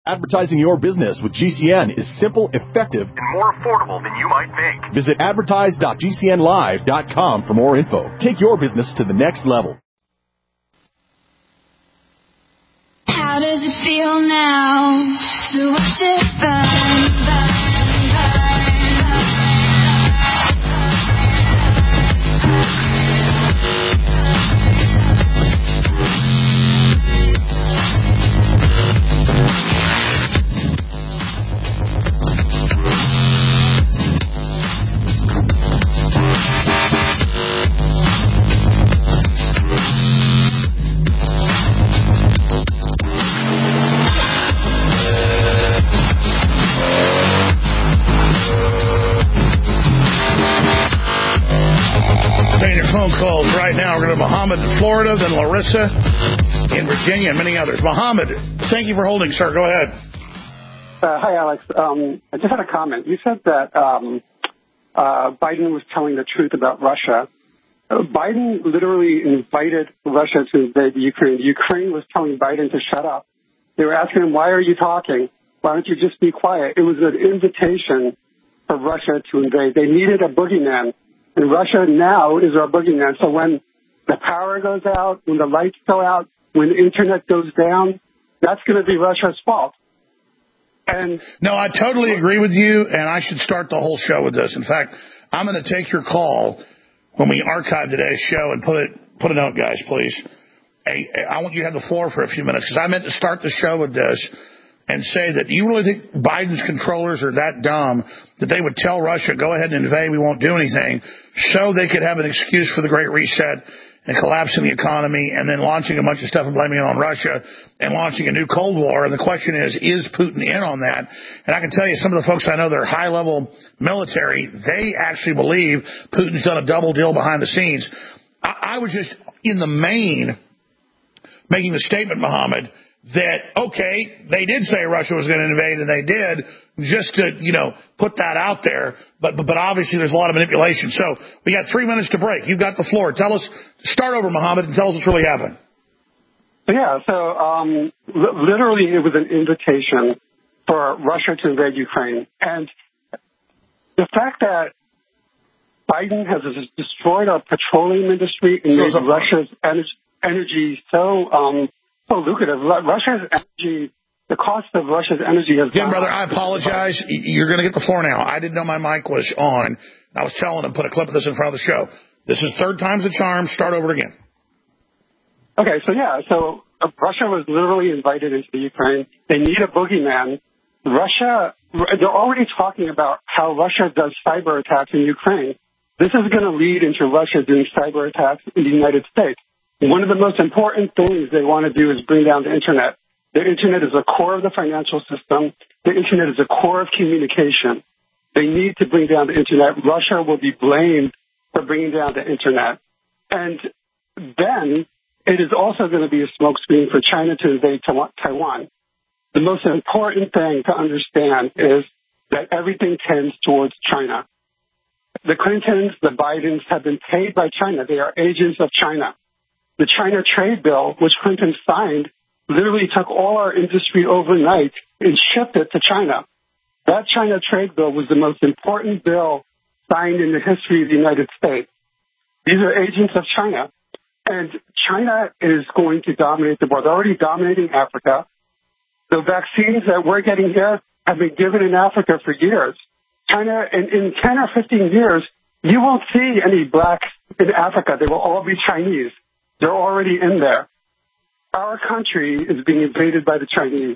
Advertising your business with GCN is simple, effective, and more affordable than you might think. Visit advertise.gcnlive.com for more info. Take your business to the next level. How does it feel now to watch it burn, burn, Phone calls right now. We're going to Mohammed in Florida, then Larissa in Virginia, and many others. Mohammed, thank you for holding, sir. Go ahead. Hi, Alex. I just had a comment. You said that Biden was telling the truth about Russia. Biden literally invited Russia to invade Ukraine. Ukraine was telling Biden to shut up. They were asking him, why are you talking? Why don't you just be quiet? It was an invitation for Russia to invade. They needed a boogeyman. And Russia now is our boogeyman. So when the power goes out, when the lights go out, when the internet goes down, that's going to be Russia's fault. And no, I totally agree with you, and I should start the whole show with this. In fact, I'm going to take your call when we archive today's show and put it out, guys, please. I want you to have the floor for a few minutes, because I meant to start the show with this and say that you really think Biden's controllers are that dumb that they would tell Russia, go ahead and invade, we won't do anything, so they could have an excuse for the Great Reset and collapsing the economy and then launching a bunch of stuff and blaming it on Russia and launching a new Cold War. And the question is Putin in on that? And I can tell you, some of the folks I know that are high-level military, they actually believe Putin's done a double deal behind the scenes. I was just, in the main, making the statement, Mohammed, that, okay, they did say Russia was going to invade, and they did, just to, put that out there. But obviously there's a lot of manipulation. So we got 3 minutes to break. You've got the floor. Tell us, start over, Mohammed, and tell us what's really happened. Yeah, so literally it was an invitation for Russia to invade Ukraine. And the fact that Biden has destroyed our petroleum industry and made Russia's energy so lucrative. Russia's energy, the cost of Russia's energy has Again, brother, I apologize. You're going to get the floor now. I didn't know my mic was on. I was telling him, put a clip of this in front of the show. This is third time's the charm. Start over again. Okay, so Russia was literally invited into the Ukraine. They need a boogeyman. They're already talking about how Russia does cyber attacks in Ukraine. This is going to lead into Russia doing cyber attacks in the United States. One of the most important things they want to do is bring down the Internet. The Internet is the core of the financial system. The Internet is the core of communication. They need to bring down the Internet. Russia will be blamed for bringing down the Internet. And then it is also going to be a smokescreen for China to invade Taiwan. The most important thing to understand is that everything tends towards China. The Clintons, the Bidens have been paid by China. They are agents of China. The China trade bill, which Clinton signed, literally took all our industry overnight and shipped it to China. That China trade bill was the most important bill signed in the history of the United States. These are agents of China. And China is going to dominate the world. They're already dominating Africa. The vaccines that we're getting here have been given in Africa for years. China, in 10 or 15 years, you won't see any blacks in Africa. They will all be Chinese. They're already in there. Our country is being invaded by the Chinese.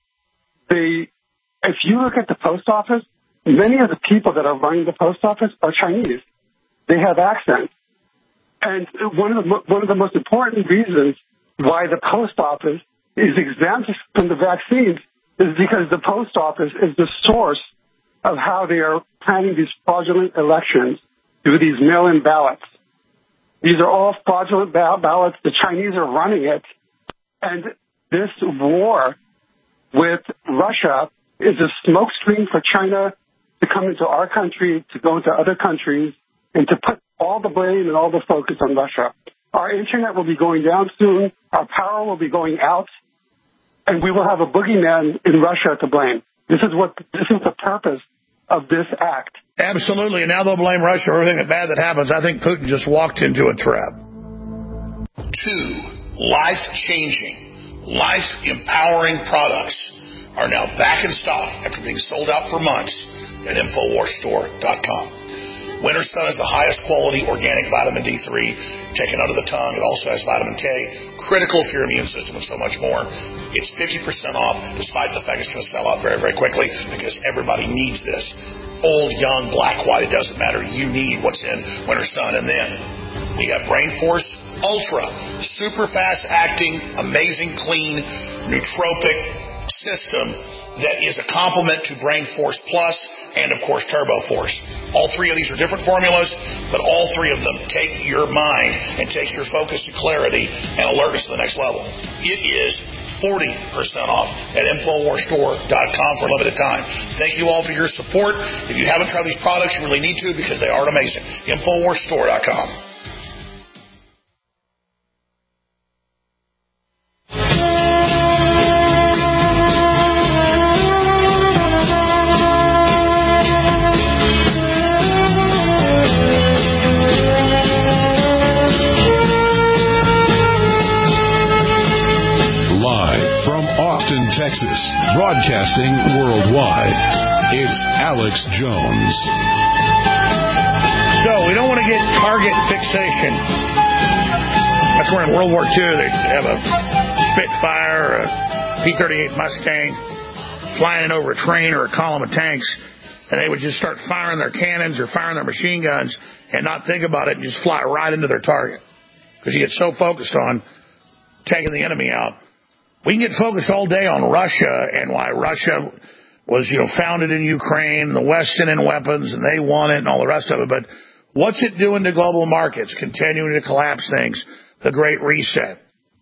If you look at the post office, many of the people that are running the post office are Chinese. They have accents. And one of the most important reasons why the post office is exempt from the vaccines is because the post office is the source of how they are planning these fraudulent elections through these mail-in ballots. These are all fraudulent ballots. The Chinese are running it. And this war with Russia is a smokescreen for China to come into our country, to go into other countries, and to put all the blame and all the focus on Russia. Our internet will be going down soon. Our power will be going out. and we will have a boogeyman in Russia to blame. This is the purpose of this act. Absolutely, and now they'll blame Russia for everything bad that happens. I think Putin just walked into a trap. 2 life-changing, life-empowering products are now back in stock after being sold out for months at InfoWarsStore.com. Winter Sun is the highest quality organic vitamin D3 taken out of the tongue. It also has vitamin K, critical for your immune system, and so much more. It's 50% off, despite the fact it's going to sell out very, very quickly because everybody needs this. Old, young, black, white, it doesn't matter. You need what's in Winter Sun. And then we have Brain Force Ultra, super fast acting, amazing, clean, nootropic system that is a complement to Brain Force Plus and, of course, Turbo Force. All 3 of these are different formulas, but all 3 of them take your mind and take your focus to clarity and alertness to the next level. It is 40% off at InfoWarsStore.com for a limited time. Thank you all for your support. If you haven't tried these products, you really need to because they are amazing. InfoWarsStore.com. Texas, broadcasting worldwide. It's Alex Jones. So, we don't want to get target fixation. That's where in World War II they have a Spitfire or a P-38 Mustang flying over a train or a column of tanks, and they would just start firing their cannons or firing their machine guns and not think about it and just fly right into their target. Because you get so focused on taking the enemy out. We can get focused all day on Russia and why Russia was, founded in Ukraine, the West sent in weapons, and they won it and all the rest of it. But what's it doing to global markets? Continuing to collapse things, the Great Reset.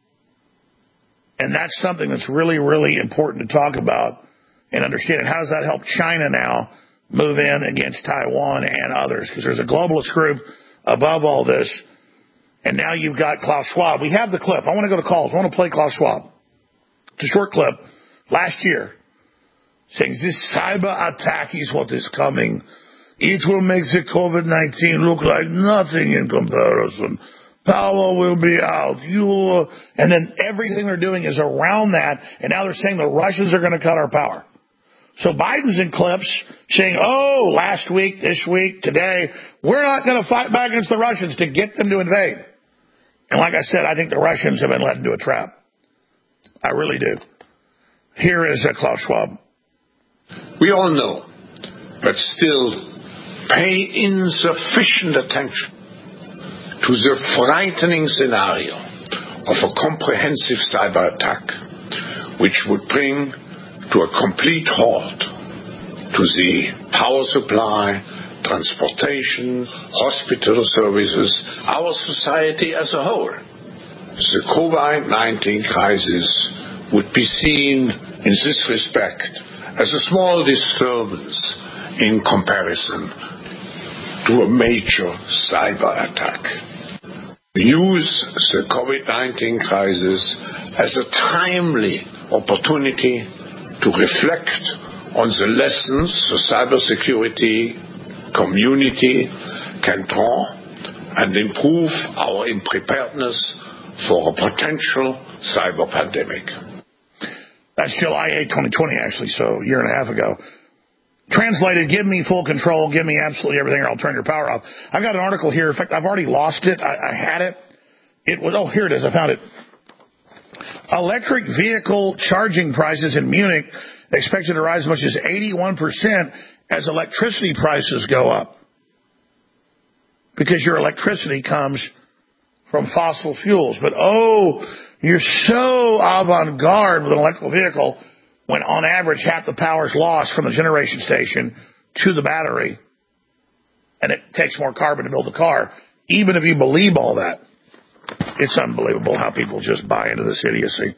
And that's something that's really, really important to talk about and understand. How does that help China now move in against Taiwan and others? Because there's a globalist group above all this. And now you've got Klaus Schwab. We have the clip. I want to go to calls. I want to play Klaus Schwab. It's a short clip, last year, saying this cyber attack is what is coming. It will make the COVID-19 look like nothing in comparison. Power will be out. And then everything they're doing is around that, and now they're saying the Russians are going to cut our power. So Biden's in clips saying, last week, this week, today, we're not going to fight back against the Russians to get them to invade. And like I said, I think the Russians have been led into a trap. I really do. Here is Klaus Schwab. We all know, but still pay insufficient attention to the frightening scenario of a comprehensive cyber attack, which would bring to a complete halt to the power supply, transportation, hospital services, our society as a whole. The COVID-19 crisis would be seen in this respect as a small disturbance in comparison to a major cyber attack. Use the COVID-19 crisis as a timely opportunity to reflect on the lessons the cybersecurity community can draw and improve our preparedness for a potential cyber pandemic. That's July 8, 2020, actually, so a year and a half ago. Translated, give me full control, give me absolutely everything, or I'll turn your power off. I've got an article here. In fact, I've already lost it. I had it. It was, here it is. I found it. Electric vehicle charging prices in Munich expected to rise as much as 81% as electricity prices go up. Because your electricity comes from fossil fuels. But, you're so avant-garde with an electrical vehicle when, on average, half the power is lost from the generation station to the battery, and it takes more carbon to build the car. Even if you believe all that, it's unbelievable how people just buy into this idiocy.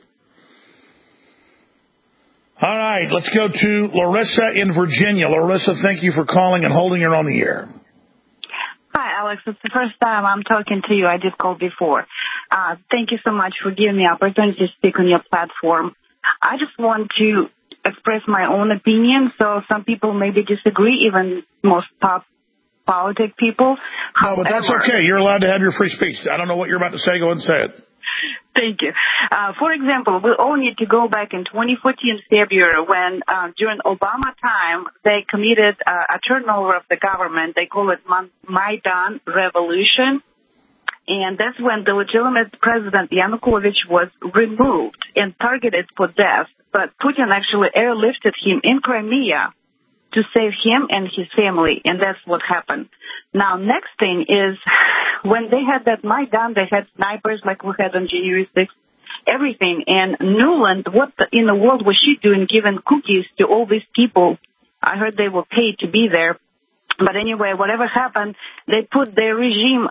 All right, let's go to Larissa in Virginia. Larissa, thank you for calling and holding her on the air. Hi, Alex. It's the first time I'm talking to you. I did call before. Thank you so much for giving me the opportunity to speak on your platform. I just want to express my own opinion. So some people maybe disagree, even most top politic people. No, but that's okay. You're allowed to have your free speech. I don't know what you're about to say. Go ahead and say it. Thank you. For example, we all need to go back in 2014 February when during Obama time they committed a turnover of the government. They call it Maidan Revolution. And that's when the legitimate president Yanukovych was removed and targeted for death. But Putin actually airlifted him in Crimea to save him and his family, and that's what happened. Now, next thing is when they had that Maidan, they had snipers like we had on January 6th, everything. And Nuland, what in the world was she doing giving cookies to all these people? I heard they were paid to be there. But anyway, whatever happened, they put their regime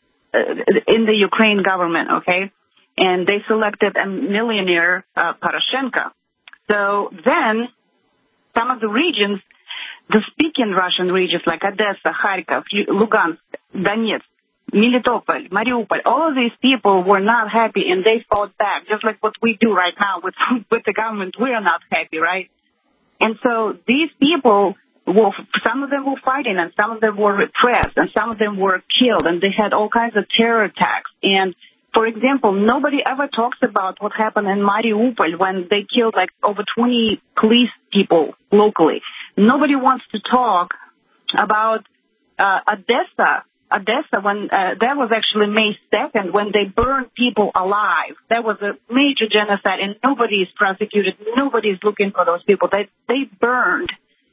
in the Ukraine government, okay? And they selected a millionaire, Poroshenko. So then some of the regions, the speaking Russian regions like Odessa, Kharkov, Lugansk, Donetsk, Melitopol, Mariupol, all of these people were not happy and they fought back, just like what we do right now with the government. We are not happy, right? And so these people, some of them were fighting and some of them were repressed and some of them were killed and they had all kinds of terror attacks. And for example, nobody ever talks about what happened in Mariupol when they killed like over 20 police people locally. Nobody wants to talk about Odessa, when that was actually May 2nd, when they burned people alive. That was a major genocide, and nobody is prosecuted. Nobody is looking for those people. They burned.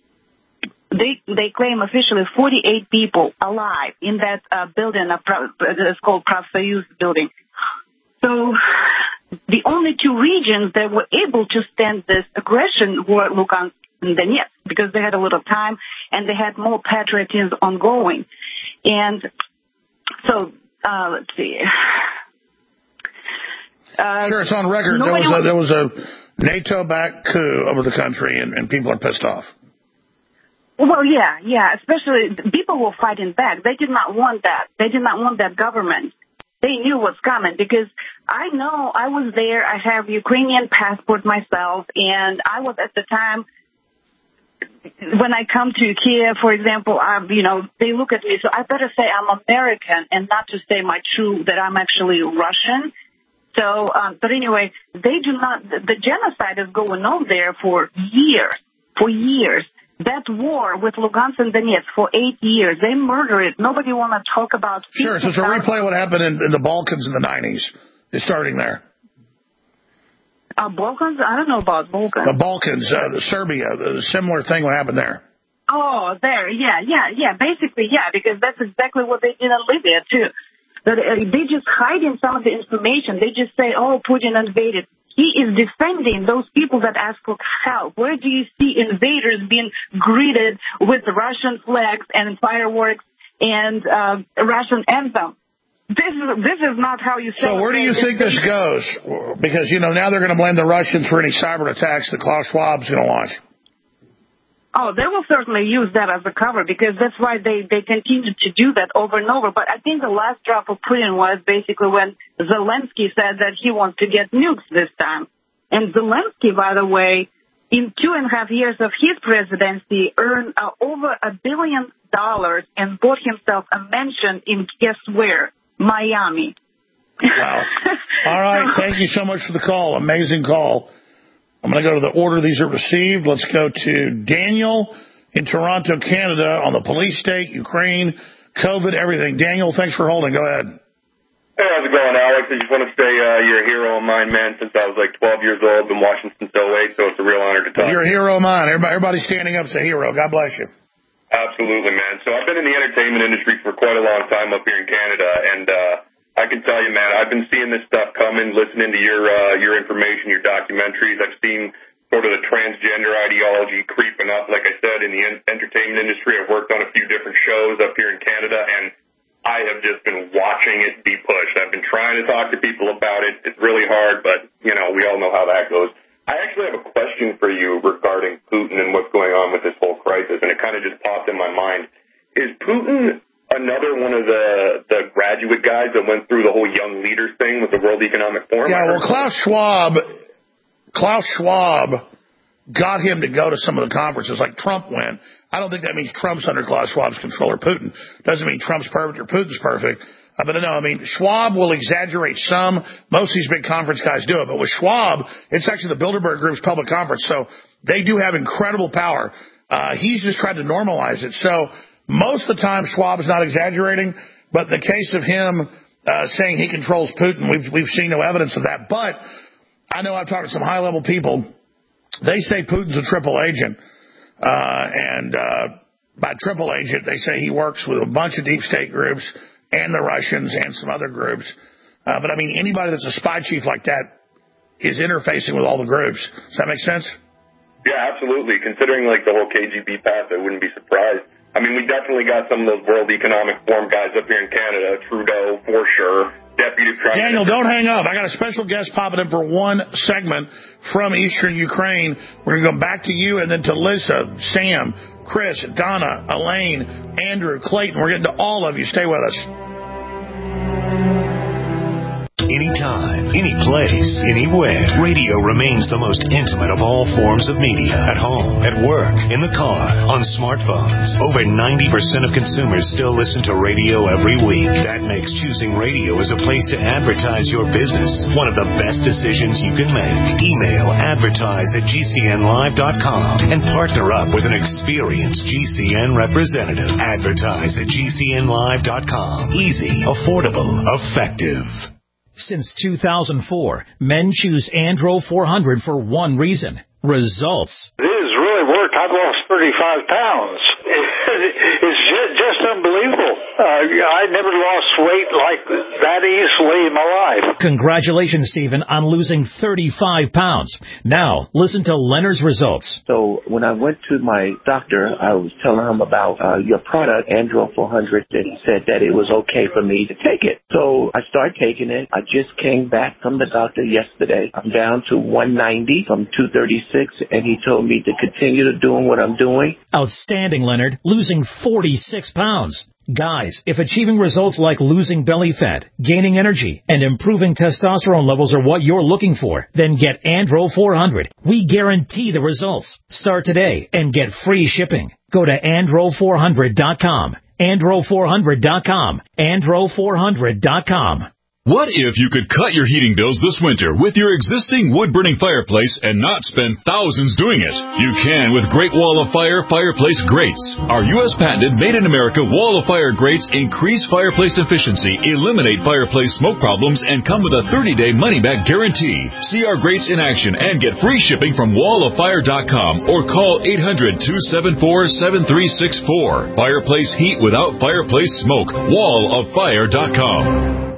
They claim officially 48 people alive in that building. It's called Pravsoyuz building. So the only two regions that were able to stand this aggression were Lugansk and Donetsk, because they had a little time and they had more patriotism ongoing. And so, let's see. Sure, it's on record. There was a NATO-backed coup over the country, and people are pissed off. Well, yeah. Especially people were fighting back. They did not want that. They did not want that government. They knew what's coming because I know I was there. I have Ukrainian passport myself, and I was at the time. When I come to Kiev, for example, they look at me, so I better say I'm American and not to say that I'm actually Russian. So, but anyway, they do not, the genocide is going on there for years. That war with Lugansk and Donetsk for 8 years, they murder it. Nobody want to talk about. Sure, so replay what happened in the Balkans in the 90s. It's starting there. Balkans? I don't know about Balkans. The Balkans, Serbia, the similar thing what happened there. Oh, there, yeah. Basically, yeah, because that's exactly what they did in Libya, too. They just hide in some of the information. They just say, oh, Putin invaded. He is defending those people that ask for help. Where do you see invaders being greeted with Russian flags and fireworks and Russian anthem? This is not how you say. So where do you think this goes? Because, now they're going to blame the Russians for any cyber attacks that Klaus Schwab's going to launch. Oh, they will certainly use that as a cover because that's why they continue to do that over and over. But I think the last drop of Putin was basically when Zelensky said that he wants to get nukes this time. And Zelensky, by the way, in 2.5 years of his presidency, earned over $1 billion and bought himself a mansion in guess where? Miami. Wow. All right. Thank you so much for the call. Amazing call. I'm going to go to the order these are received. Let's go to Daniel in Toronto, Canada, on the police state, Ukraine, COVID, everything. Daniel, thanks for holding. Go ahead. Hey, how's it going, Alex? I just want to say you're a hero of mine, man, since I was like 12 years old. Been watching since 08, so it's a real honor to talk. You're a hero of mine. Everybody standing up is a hero. God bless you. Absolutely, man. So I've been in the entertainment industry for quite a long time up here in Canada, and I can tell you, man, I've been seeing this stuff coming, listening to your information, your documentaries. I've seen sort of the transgender ideology creeping up, like I said, in the entertainment industry. I've worked on a few different shows up here in Canada, and I have just been watching it be pushed. I've been trying to talk to people about it. It's really hard, but, we all know how that goes. I actually have a question for you regarding Putin and what's going on with this whole crisis, and it kind of just popped in my mind. Is Putin another one of the graduate guys that went through the whole young leaders thing with the World Economic Forum? Yeah, well, Klaus Schwab Klaus Schwab got him to go to some of the conferences like Trump went. I don't think that means Trump's under Klaus Schwab's control or Putin. Doesn't mean Trump's perfect or Putin's perfect. But no, I mean, Schwab will exaggerate some. Most of these big conference guys do it. But with Schwab, it's actually the Bilderberg Group's public conference. So they do have incredible power. He's just tried to normalize it. So most of the time, Schwab is not exaggerating. But in the case of him saying he controls Putin, we've seen no evidence of that. But I know I've talked to some high-level people. They say Putin's a triple agent. And by triple agent, they say he works with a bunch of deep state groups and the Russians and some other groups. But, I mean, anybody that's a spy chief like that is interfacing with all the groups. Does that make sense? Yeah, absolutely. Considering, like, the whole KGB path, I wouldn't be surprised. I mean, we definitely got some of those World Economic Forum guys up here in Canada, Trudeau, for sure. Deputy Prime Daniel, don't hang up. I got a special guest popping in for one segment from Eastern Ukraine. We're going to go back to you and then to Lisa, Sam, Chris, Donna, Elaine, Andrew, Clayton. We're getting to all of you. Stay with us. Anytime, any place, anywhere. Radio remains the most intimate of all forms of media. At home, at work, in the car, on smartphones. Over 90% of consumers still listen to radio every week. That makes choosing radio as a place to advertise your business one of the best decisions you can make. Email advertise@gcnlive.com and partner up with an experienced GCN representative. Advertise@gcnlive.com. Easy, affordable, effective. Since 2004, men choose Andro 400 for one reason: results. This has really worked. I've lost 35 pounds. It's just unbelievable. I never lost weight like that easily in my life. Congratulations, Stephen, on losing 35 pounds. Now, listen to Leonard's results. So when I went to my doctor, I was telling him about your product, Andro 400, and he said that it was okay for me to take it. So I started taking it. I just came back from the doctor yesterday. I'm down to 190 from 236, and he told me to continue to doing what I'm doing. Outstanding, Leonard, losing 46 pounds. Guys, if achieving results like losing belly fat, gaining energy, and improving testosterone levels are what you're looking for, then get Andro 400. We guarantee the results. Start today and get free shipping. Go to andro400.com. andro400.com. andro400.com. What if you could cut your heating bills this winter with your existing wood-burning fireplace and not spend thousands doing it? You can with Great Wall of Fire fireplace grates. Our U.S. patented made-in-America Wall of Fire grates increase fireplace efficiency, eliminate fireplace smoke problems, and come with a 30-day money-back guarantee. See our grates in action and get free shipping from walloffire.com or call 800-274-7364. Fireplace heat without fireplace smoke. walloffire.com.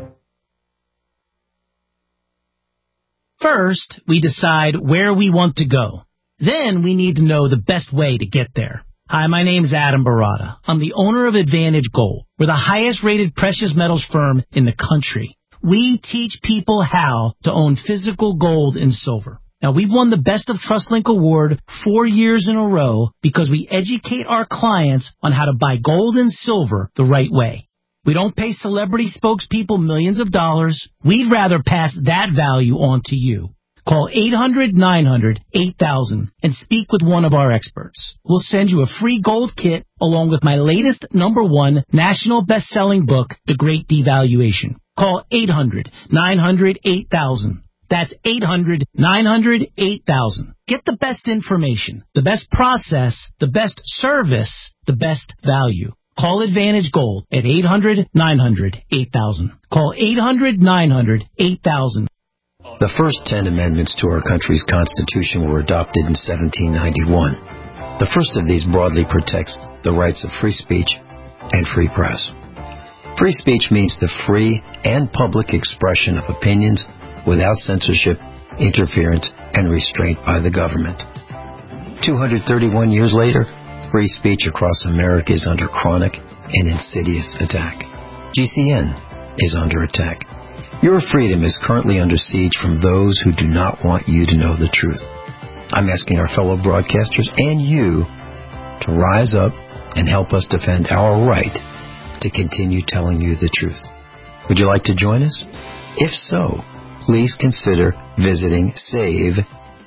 First, we decide where we want to go. Then we need to know the best way to get there. Hi, my name's Adam Barata. I'm the owner of Advantage Gold. We're the highest rated precious metals firm in the country. We teach people how to own physical gold and silver. Now, we've won the Best of TrustLink Award 4 years in a row because we educate our clients on how to buy gold and silver the right way. We don't pay celebrity spokespeople millions of dollars. We'd rather pass that value on to you. Call 800-900-8000 and speak with one of our experts. We'll send you a free gold kit along with my latest #1 national best-selling book, The Great Devaluation. Call 800-900-8000. That's 800-900-8000. Get the best information, the best process, the best service, the best value. Call Advantage Gold at 800-900-8000. Call 800-900-8000. The first 10 amendments to our country's Constitution were adopted in 1791. The first of these broadly protects the rights of free speech and free press. Free speech means the free and public expression of opinions without censorship, interference, and restraint by the government. 231 years later, free speech across America is under chronic and insidious attack. GCN is under attack. Your freedom is currently under siege from those who do not want you to know the truth. I'm asking our fellow broadcasters and you to rise up and help us defend our right to continue telling you the truth. Would you like to join us? If so, please consider visiting SAVE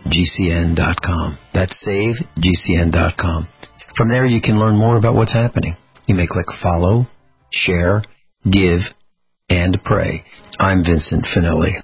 SaveGCN.com. That's SaveGCN.com. From there, you can learn more about what's happening. You may click follow, share, give, and pray. I'm Vincent Finelli.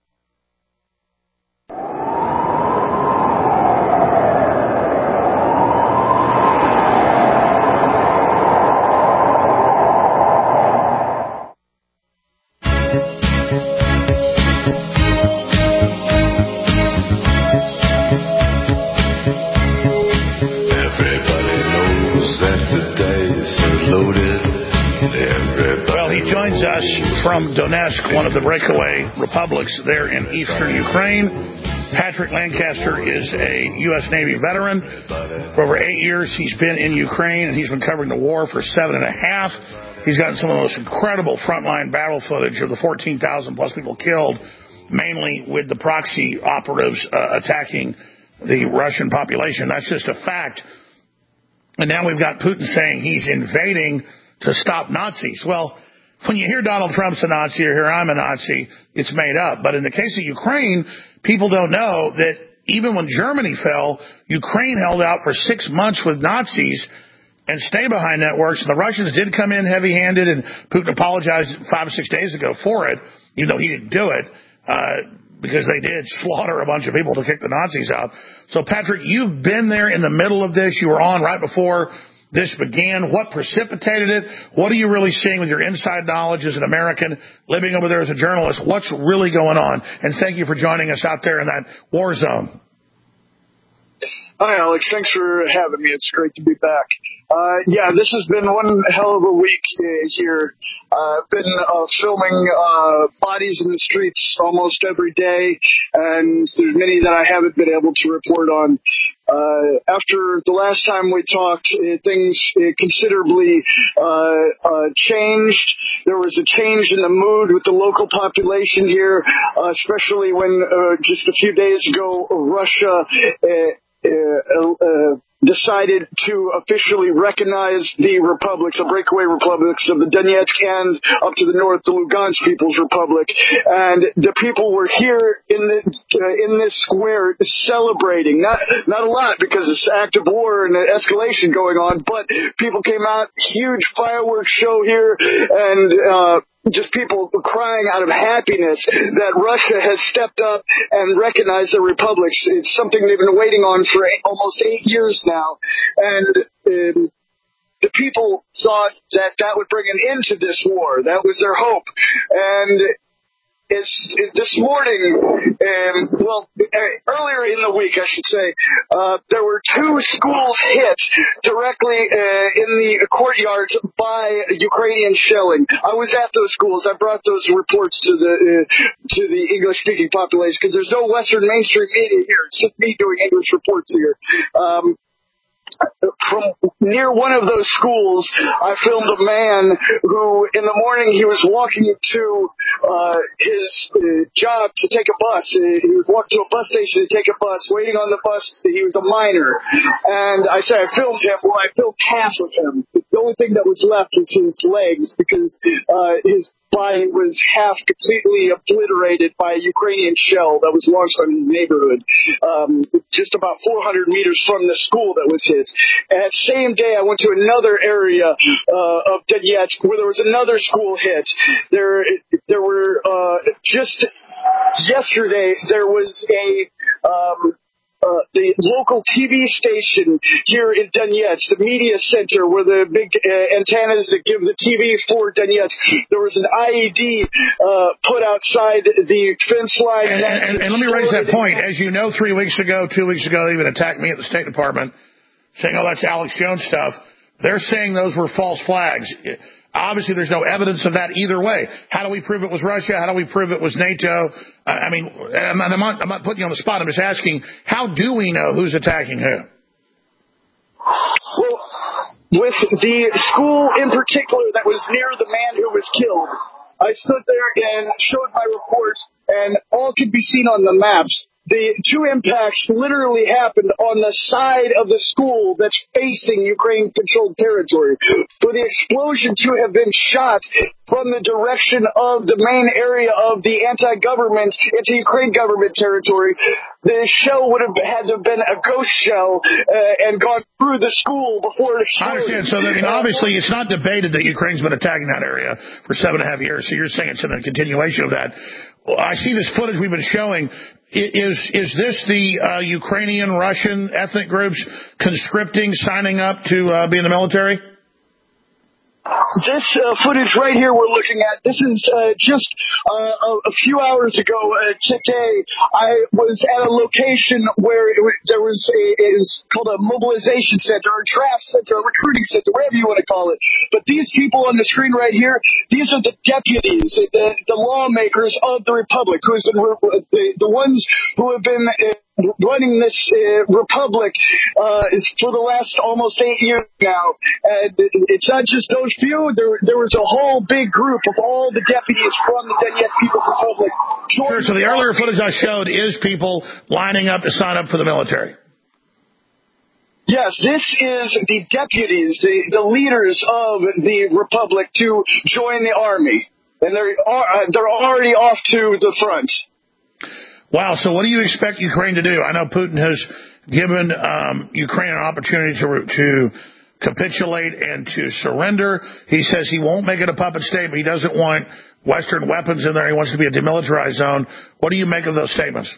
From Donetsk, one of the breakaway republics there in eastern Ukraine. Patrick Lancaster is a U.S. Navy veteran. For over 8 years, he's been in Ukraine, and he's been covering the war for 7.5. He's gotten some of the most incredible frontline battle footage of the 14,000-plus people killed, mainly with the proxy operatives attacking the Russian population. That's just a fact. And now we've got Putin saying he's invading to stop Nazis. Well, when you hear Donald Trump's a Nazi or hear I'm a Nazi, it's made up. But in the case of Ukraine, people don't know that even when Germany fell, Ukraine held out for 6 months with Nazis and stay-behind networks. The Russians did come in heavy-handed, and Putin apologized 5 or 6 days ago for it, even though he didn't do it, because they did slaughter a bunch of people to kick the Nazis out. So, Patrick, you've been there in the middle of this. You were on right before this began. What precipitated it? What are you really seeing with your inside knowledge as an American living over there as a journalist? What's really going on? And thank you for joining us out there in that war zone. Hi, Alex. Thanks for having me. It's great to be back. Yeah, this has been one hell of a week here. I've been filming bodies in the streets almost every day, and there's many that I haven't been able to report on. After the last time we talked, things considerably changed. There was a change in the mood with the local population here, especially when just a few days ago, Russia decided to officially recognize the republics, the breakaway republics of the Donetsk and up to the north, the Lugansk People's Republic. And the people were here in this square celebrating. Not a lot because it's active war and escalation going on, but people came out, huge fireworks show here, and just people crying out of happiness that Russia has stepped up and recognized the republics. It's something they've been waiting on for almost 8 years now. And the people thought that would bring an end to this war. That was their hope. And this morning, earlier in the week, I should say, there were 2 schools hit directly in the courtyards by Ukrainian shelling. I was at those schools. I brought those reports to the English-speaking population because there's no Western mainstream media here. It's just me doing English reports here. From near one of those schools, I filmed a man who, in the morning, he was walking to his job to take a bus. He was walking to a bus station to take a bus, waiting on the bus. He was a miner. And I said, I filmed him. Well, I filmed half of him. The only thing that was left was his legs because his body was half completely obliterated by a Ukrainian shell that was launched on his neighborhood, just about 400 meters from the school that was hit. And that same day, I went to another area of Donetsk where there was another school hit. There were just yesterday there was the local TV station here in Donetsk, the media center where the big antennas that give the TV for Donetsk, there was an IED put outside the fence line. And let me raise that point. As you know, 3 weeks ago, 2 weeks ago, they even attacked me at the State Department saying, oh, that's Alex Jones stuff. They're saying those were false flags. Obviously, there's no evidence of that either way. How do we prove it was Russia? How do we prove it was NATO? I'm not putting you on the spot. I'm just asking, how do we know who's attacking who? Well, with the school in particular that was near the man who was killed, I stood there and showed my reports, and all can be seen on the maps. The two impacts literally happened on the side of the school that's facing Ukraine-controlled territory. For the explosion to have been shot from the direction of the main area of the anti-Ukraine government territory, the shell would have had to have been a ghost shell and gone through the school before it exploded. I understand. So, obviously, it's not debated that Ukraine's been attacking that area for 7.5 years. So you're saying it's in a continuation of that. Well, I see this footage we've been showing. Is this the Ukrainian, Russian ethnic groups conscripting, signing up to be in the military? This footage right here we're looking at, this is just a few hours ago today. I was at a location where there was it was called a mobilization center, or a draft center, a recruiting center, whatever you want to call it. But these people on the screen right here, these are the deputies, the lawmakers of the Republic, who's been the ones who have been running this republic for the last almost 8 years now. And it's not just those few. There was a whole big group of all the deputies from the Donetsk People's Republic. Sure, so the earlier footage I showed is people lining up to sign up for the military. Yes, this is the deputies, the leaders of the republic to join the army. And they're already off to the front. Wow, so what do you expect Ukraine to do? I know Putin has given Ukraine an opportunity to capitulate and to surrender. He says he won't make it a puppet state, but he doesn't want Western weapons in there. He wants to be a demilitarized zone. What do you make of those statements?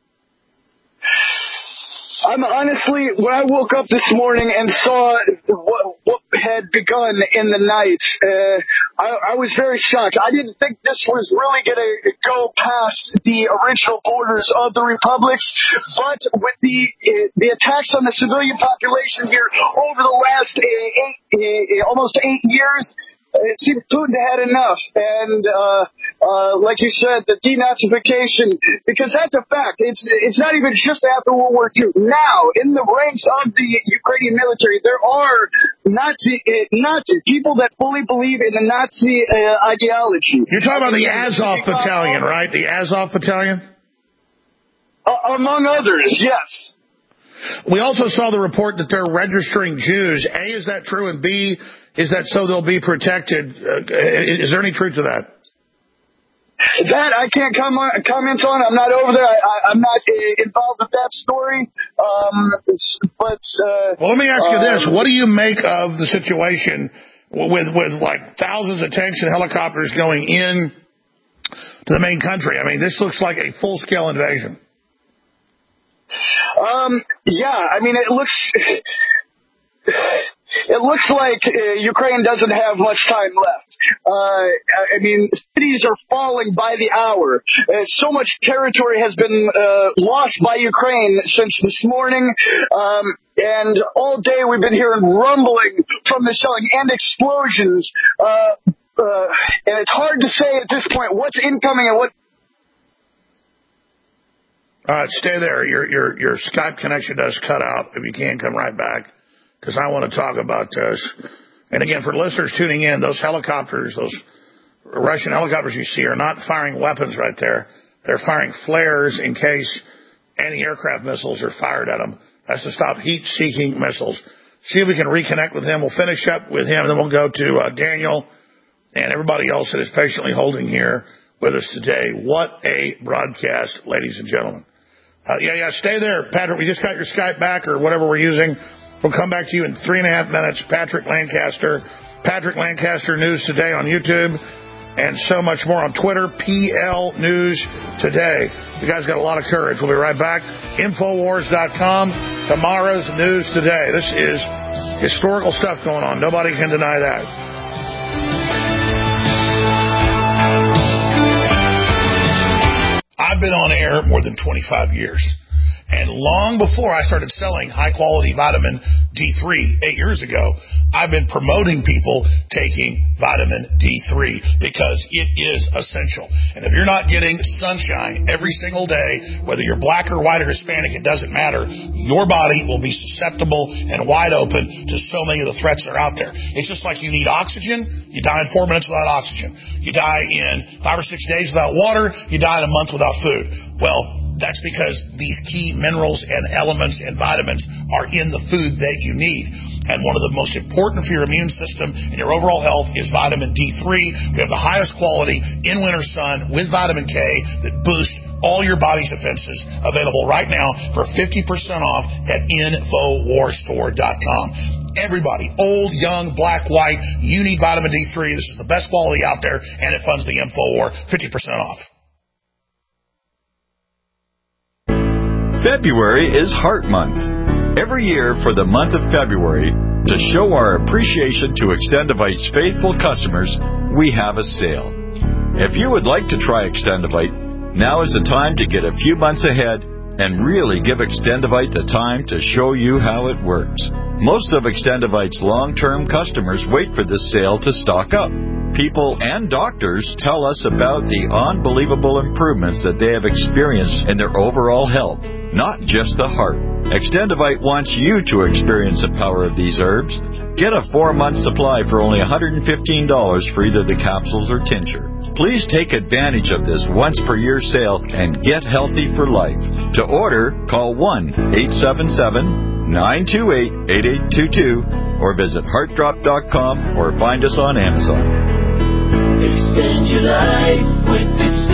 I'm honestly, when I woke up this morning and saw what had begun in the night, I was very shocked. I didn't think this was really going to go past the original borders of the republics, but with the attacks on the civilian population here over the last almost 8 years, it seems Putin had enough. And like you said, the denazification, because that's a fact. It's not even just after World War II. Now, in the ranks of the Ukrainian military, there are Nazi people that fully believe in the Nazi ideology. You're talking about the Azov Battalion, right? The Azov Battalion? Among others, yes. We also saw the report that they're registering Jews. A, is that true? And B, is that so they'll be protected? Is there any truth to that? That I can't comment on. I'm not over there. I'm not involved with that story. But well, let me ask you this: what do you make of the situation with like thousands of tanks and helicopters going in to the main country? I mean, this looks like a full-scale invasion. Yeah, I mean, it looks like Ukraine doesn't have much time left. I mean, cities are falling by the hour. So much territory has been lost by Ukraine since this morning. And all day we've been hearing rumbling from the shelling and explosions. And it's hard to say at this point what's incoming and what. Stay there. Your Skype connection does cut out. If you can, come right back, because I want to talk about this. And again, for listeners tuning in, those helicopters, those Russian helicopters you see are not firing weapons right there. They're firing flares in case anti-aircraft missiles are fired at them. That's to stop heat-seeking missiles. See if we can reconnect with him. We'll finish up with him, and then we'll go to Daniel and everybody else that is patiently holding here with us today. What a broadcast, ladies and gentlemen. Stay there, Patrick. We just got your Skype back or whatever we're using. We'll come back to you in 3.5 minutes. Patrick Lancaster News Today on YouTube, and so much more on Twitter, PL News Today. You guys got a lot of courage. We'll be right back. Infowars.com, tomorrow's News Today. This is historical stuff going on. Nobody can deny that. I've been on air more than 25 years. And long before I started selling high-quality vitamin D3 8 years ago, I've been promoting people taking vitamin D3 because it is essential. And if you're not getting sunshine every single day, whether you're black or white or Hispanic, it doesn't matter. Your body will be susceptible and wide open to so many of the threats that are out there. It's just like you need oxygen. You die in 4 minutes without oxygen. You die in 5 or 6 days without water. You die in a month without food. Well, that's because these key minerals and elements and vitamins are in the food that you need. And one of the most important for your immune system and your overall health is vitamin D3. We have the highest quality in winter sun with vitamin K that boosts all your body's defenses, available right now for 50% off at InfoWarsStore.com. Everybody, old, young, black, white, you need vitamin D3. This is the best quality out there, and it funds the InfoWar 50% off. February is Heart Month. Every year for the month of February, to show our appreciation to Extendivite's faithful customers, we have a sale. If you would like to try Extendivite, now is the time to get a few months ahead and really give Extendivite the time to show you how it works. Most of Extendivite's long-term customers wait for this sale to stock up. People and doctors tell us about the unbelievable improvements that they have experienced in their overall health, not just the heart. Extendivite wants you to experience the power of these herbs. Get a 4-month supply for only $115 for either the capsules or tincture. Please take advantage of this once-per-year sale and get healthy for life. To order, call 1-877-928-8822 or visit heartdrop.com or find us on Amazon. Extend your life with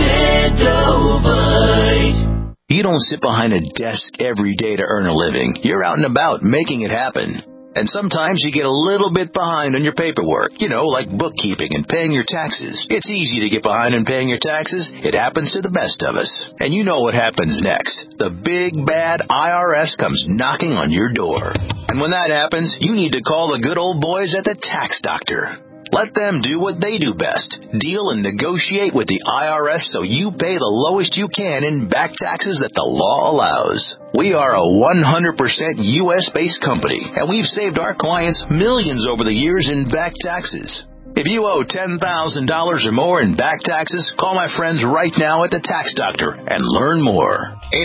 Extendivite. You don't sit behind a desk every day to earn a living. You're out and about making it happen. And sometimes you get a little bit behind on your paperwork, like bookkeeping and paying your taxes. It's easy to get behind on paying your taxes. It happens to the best of us. And you know what happens next. The big, bad IRS comes knocking on your door. And when that happens, you need to call the good old boys at the Tax Doctor. Let them do what they do best. Deal and negotiate with the IRS so you pay the lowest you can in back taxes that the law allows. We are a 100% U.S.-based company, and we've saved our clients millions over the years in back taxes. If you owe $10,000 or more in back taxes, call my friends right now at the Tax Doctor and learn more.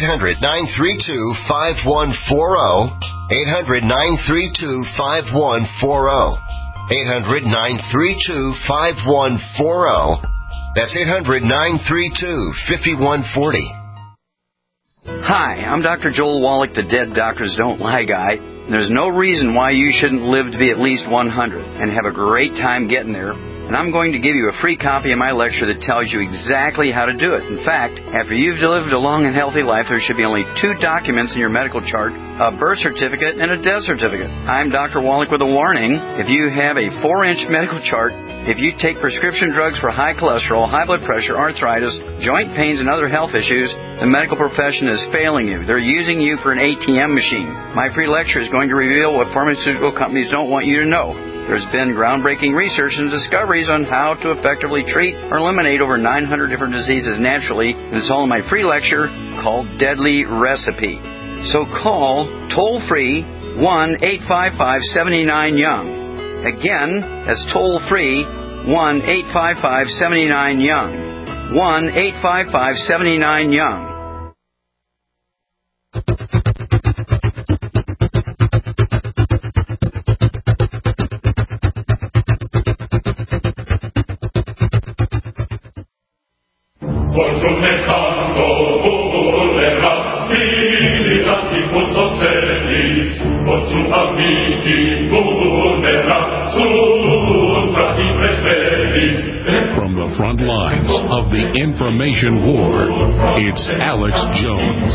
800-932-5140. 800-932-5140. 800-932-5140. That's 800-932-5140. Hi, I'm Dr. Joel Wallach, the Dead Doctors Don't Lie guy. There's no reason why you shouldn't live to be at least 100 and have a great time getting there. And I'm going to give you a free copy of my lecture that tells you exactly how to do it. In fact, after you've lived a long and healthy life, there should be only 2 documents in your medical chart, a birth certificate and a death certificate. I'm Dr. Wallach with a warning. If you have a 4-inch medical chart, if you take prescription drugs for high cholesterol, high blood pressure, arthritis, joint pains, and other health issues, the medical profession is failing you. They're using you for an ATM machine. My free lecture is going to reveal what pharmaceutical companies don't want you to know. There's been groundbreaking research and discoveries on how to effectively treat or eliminate over 900 different diseases naturally, and it's all in my free lecture called Deadly Recipe. So call toll-free 1-855-79-YOUNG. Again, that's toll-free 1-855-79-YOUNG. 1-855-79-YOUNG. From the front lines of the information war, it's Alex Jones.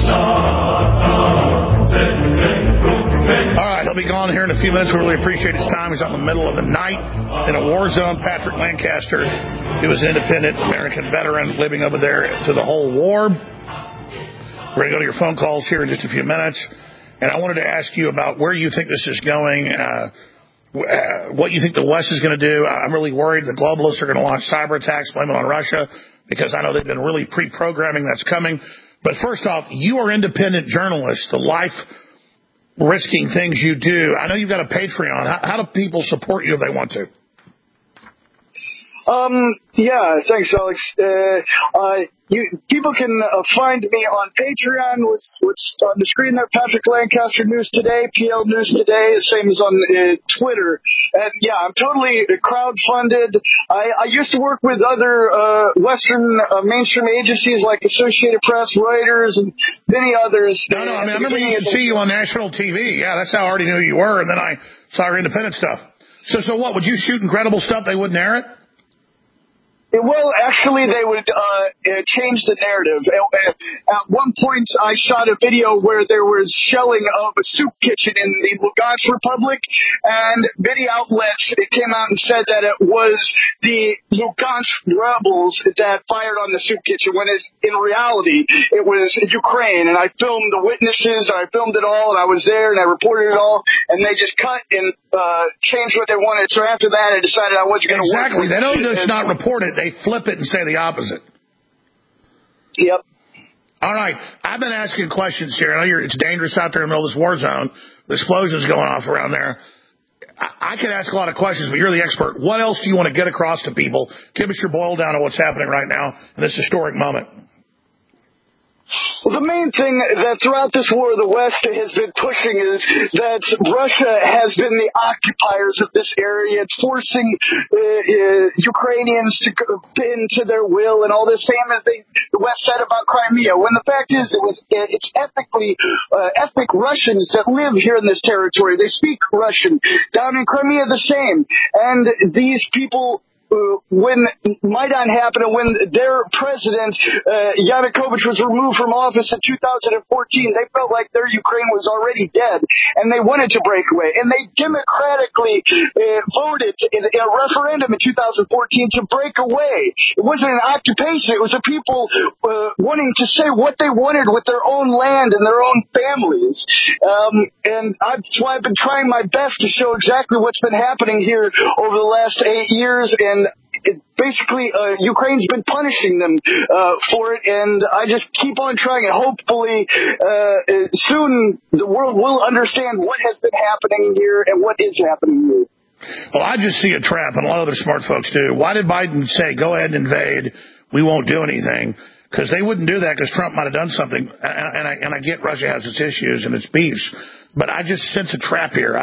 All right, he'll be gone here in a few minutes. We really appreciate his time. He's out in the middle of the night in a war zone. Patrick Lancaster, he was an independent American veteran living over there through the whole war. We're going to go to your phone calls here in just a few minutes. And I wanted to ask you about where you think this is going, what you think the West is going to do. I'm really worried the globalists are going to launch cyber attacks, blame it on Russia, because I know they've been really pre-programming that's coming. But first off, you are independent journalists, the life-risking things you do. I know you've got a Patreon. How do people support you if they want to? Yeah, thanks, Alex. People can find me on Patreon, which on the screen there, Patrick Lancaster News Today, PL News Today, same as on Twitter. And yeah, I'm totally crowdfunded. I used to work with other Western mainstream agencies like Associated Press, Reuters, and many others. No, I mean, I remember you could see you on national TV. Yeah, that's how I already knew you were, and then I saw your independent stuff. So what, would you shoot incredible stuff, they wouldn't air it? Well, actually, they would change the narrative. At one point, I shot a video where there was shelling of a soup kitchen in the Lugansk Republic, and many outlets came out and said that it was the Lugansk rebels that fired on the soup kitchen, when in reality, it was Ukraine. And I filmed the witnesses, and I filmed it all, and I was there, and I reported it all, and they just cut and changed what they wanted. So after that, I decided I wasn't going to work. Exactly. They don't just not report it. They flip it and say the opposite. Yep. All right. I've been asking questions here. I know it's dangerous out there in the middle of this war zone. The explosions going off around there. I could ask a lot of questions, but you're the expert. What else do you want to get across to people? Give us your boil down of what's happening right now in this historic moment. Well, the main thing that throughout this war the West has been pushing is that Russia has been the occupiers of this area. It's forcing Ukrainians to bend to their will and all this, same as the West said about Crimea. When the fact is, it's ethnic Russians that live here in this territory. They speak Russian. Down in Crimea, the same. And these people, when Maidan happened and when their president, Yanukovych, was removed from office in 2014, they felt like their Ukraine was already dead, and they wanted to break away. And they democratically voted in a referendum in 2014 to break away. It wasn't an occupation. It was the people wanting to say what they wanted with their own land and their own families. And that's why I've been trying my best to show exactly what's been happening here over the last 8 years, and basically, Ukraine's been punishing them for it, and I just keep on trying, and hopefully soon the world will understand what has been happening here and what is happening here. Well, I just see a trap, and a lot of other smart folks do. Why did Biden say, go ahead and invade, we won't do anything? Because they wouldn't do that because Trump might have done something, and I get Russia has its issues and its beefs, but I just sense a trap here.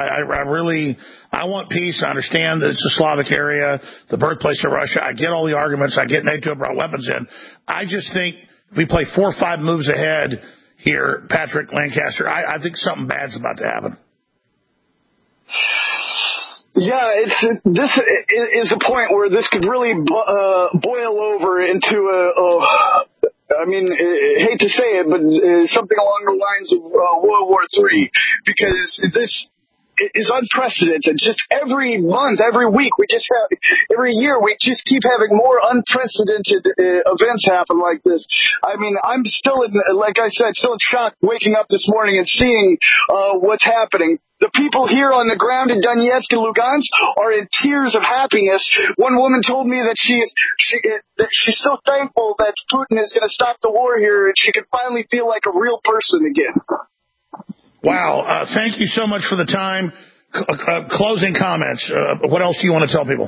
I want peace. I understand that it's a Slavic area, the birthplace of Russia. I get all the arguments. I get NATO brought weapons in. I just think we play 4 or 5 moves ahead here, Patrick Lancaster. I think something bad's about to happen. Yeah, this is a point where this could really boil over into I hate to say it, but something along the lines of World War III, because this is unprecedented. Just every month, every week, every year, we just keep having more unprecedented events happen like this. I mean, I'm still, like I said, still in shock waking up this morning and seeing what's happening. The people here on the ground in Donetsk and Lugansk are in tears of happiness. One woman told me that she's so thankful that Putin is going to stop the war here, and she can finally feel like a real person again. Wow. Thank you so much for the time. Closing comments. What else do you want to tell people?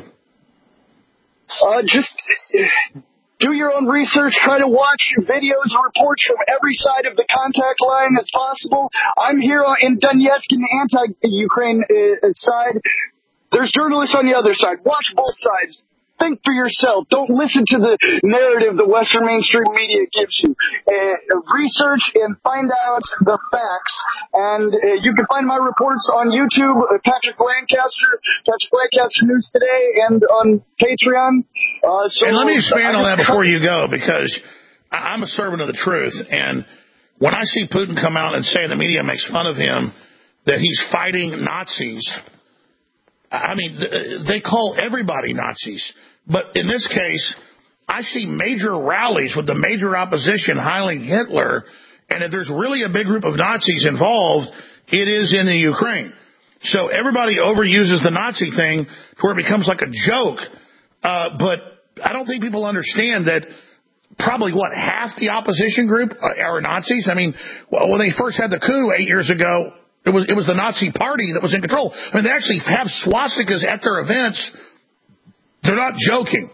Just do your own research. Try to watch videos and reports from every side of the contact line as possible. I'm here in Donetsk in the anti-Ukraine side. There's journalists on the other side. Watch both sides. Think for yourself. Don't listen to the narrative the Western mainstream media gives you. Research and find out the facts. And you can find my reports on YouTube, Patrick Lancaster News Today, and on Patreon. And let me expand on that before you go, because I'm a servant of the truth. And when I see Putin come out and say the media makes fun of him, that he's fighting Nazis, I mean, they call everybody Nazis. But in this case, I see major rallies with the major opposition hailing Hitler. And if there's really a big group of Nazis involved, it is in the Ukraine. So everybody overuses the Nazi thing to where it becomes like a joke. But I don't think people understand that probably, half the opposition group are Nazis? I mean, when they first had the coup 8 years ago, it was the Nazi party that was in control. I mean, they actually have swastikas at their events. They're not joking.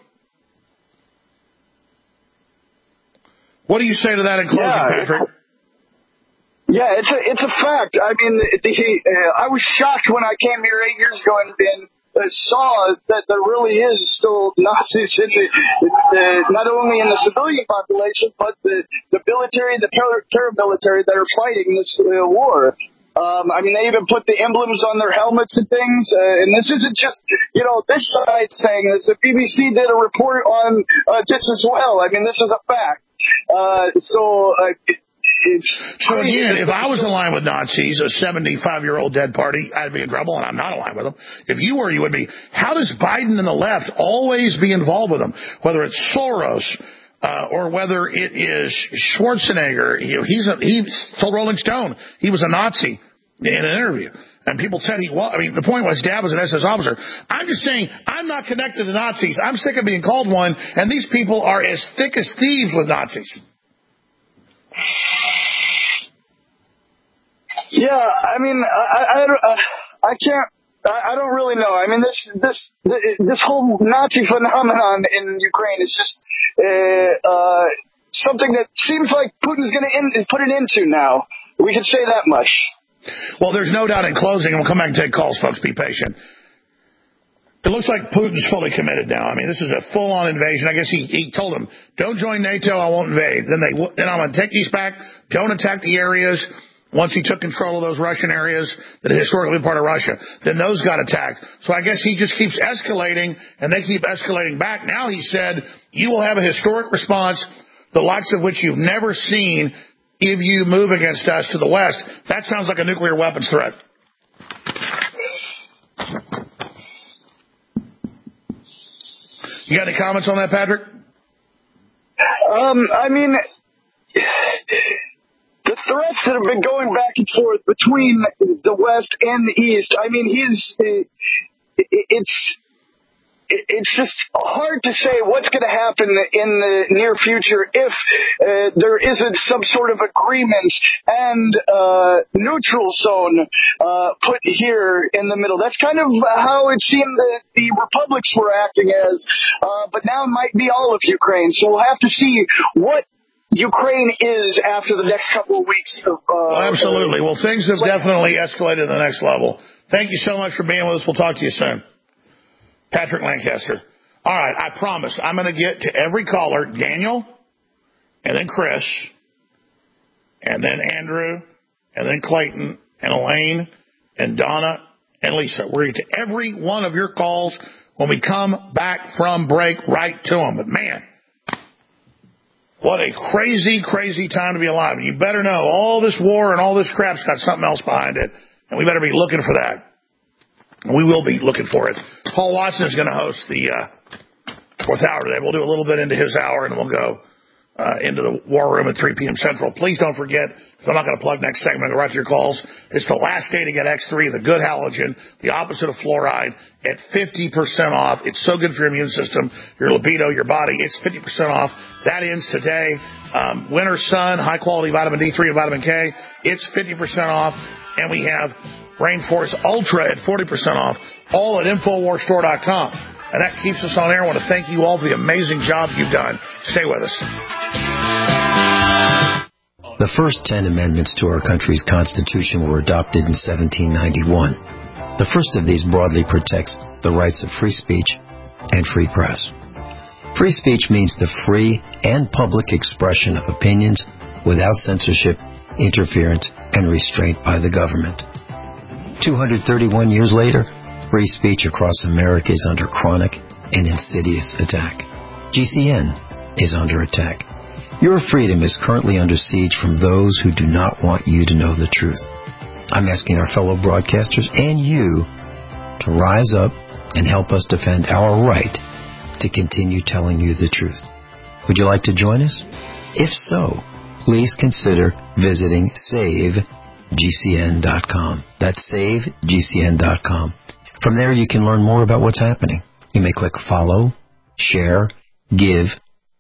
What do you say to that in closing, Patrick? Yeah, it's a fact. I mean, I was shocked when I came here 8 years ago and saw that there really is still Nazis not only in the civilian population, but the military, the paramilitary that are fighting this war. I mean, they even put the emblems on their helmets and things. And this isn't just, this side saying this. The BBC did a report on this as well. I mean, this is a fact. So again, if I was aligned with Nazis, a 75-year-old dead party, I'd be in trouble, and I'm not aligned with them. If you were, you would be. How does Biden and the left always be involved with them? Whether it's Soros or whether it is Schwarzenegger, he told Rolling Stone he was a Nazi in an interview. And people said he was. I mean, the point was Dad was an SS officer. I'm just saying, I'm not connected to Nazis. I'm sick of being called one, and these people are as thick as thieves with Nazis. Yeah, I mean, I can't. I don't really know. I mean, this whole Nazi phenomenon in Ukraine is just something that seems like Putin's going to put an end to now. We can say that much. Well, there's no doubt in closing, and we'll come back and take calls, folks. Be patient. It looks like Putin's fully committed now. I mean, this is a full-on invasion. I guess he told them, don't join NATO, I won't invade. Then I'm going to take these back. Don't attack the areas. Once he took control of those Russian areas that had historically been part of Russia, then those got attacked. So I guess he just keeps escalating, and they keep escalating back. Now he said, you will have a historic response, the likes of which you've never seen if you move against us to the west. That sounds like a nuclear weapons threat. You got any comments on that, Patrick? I mean, the threats that have been going back and forth between the West and the East, I mean, it's just hard to say what's going to happen in the near future if there isn't some sort of agreement and neutral zone put here in the middle. That's kind of how it seemed that the republics were acting as, but now it might be all of Ukraine. So we'll have to see what Ukraine is after the next couple of weeks. Absolutely. Well, things have definitely escalated to the next level. Thank you so much for being with us. We'll talk to you soon. Patrick Lancaster. All right, I promise I'm going to get to every caller, Daniel, and then Chris, and then Andrew, and then Clayton, and Elaine, and Donna, and Lisa. We're going to get to every one of your calls when we come back from break, right to them. But, man, what a crazy, crazy time to be alive. You better know all this war and all this crap's got something else behind it, and we better be looking for that. We will be looking for it. Paul Watson is going to host the fourth hour today. We'll do a little bit into his hour, and we'll go into the war room at 3 p.m. Central. Please don't forget, because I'm not going to plug next segment, go right to your calls. It's the last day to get X3, the good halogen, the opposite of fluoride, at 50% off. It's so good for your immune system, your libido, your body. It's 50% off. That ends today. Winter sun, high-quality vitamin D3 and vitamin K. It's 50% off. And we have Rainforest Ultra at 40% off, all at InfoWarsStore.com. And that keeps us on air. I want to thank you all for the amazing job you've done. Stay with us. The first 10 amendments to our country's Constitution were adopted in 1791. The first of these broadly protects the rights of free speech and free press. Free speech means the free and public expression of opinions without censorship, interference, and restraint by the government. 231 years later, free speech across America is under chronic and insidious attack. GCN is under attack. Your freedom is currently under siege from those who do not want you to know the truth. I'm asking our fellow broadcasters and you to rise up and help us defend our right to continue telling you the truth. Would you like to join us? If so, please consider visiting SaveGCN.com. That's SaveGCN.com. From there, you can learn more about what's happening. You may click follow, share, give,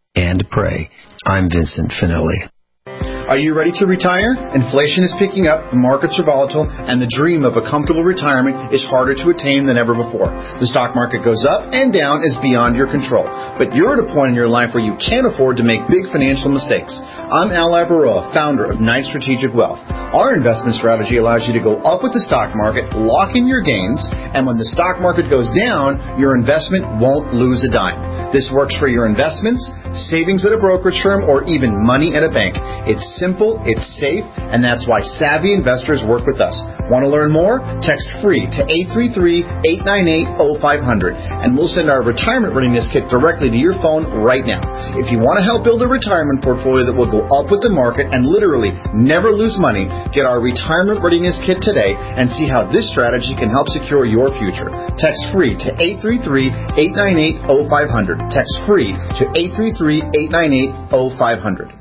and pray. I'm Vincent Finelli. Are you ready to retire? Inflation is picking up, the markets are volatile, and the dream of a comfortable retirement is harder to attain than ever before. The stock market goes up and down is beyond your control. But you're at a point in your life where you can't afford to make big financial mistakes. I'm Al Labaroa, founder of Knight Strategic Wealth. Our investment strategy allows you to go up with the stock market, lock in your gains, and when the stock market goes down, your investment won't lose a dime. This works for your investments, savings at a brokerage firm, or even money at a bank. It's simple, it's safe, and that's why savvy investors work with us. Want to learn more? Text FREE to 833-898-0500, and we'll send our retirement readiness kit directly to your phone right now. If you want to help build a retirement portfolio that will go up with the market and literally never lose money, get our retirement readiness kit today and see how this strategy can help secure your future. Text FREE to 833-898-0500. Text FREE to 833-898-0500.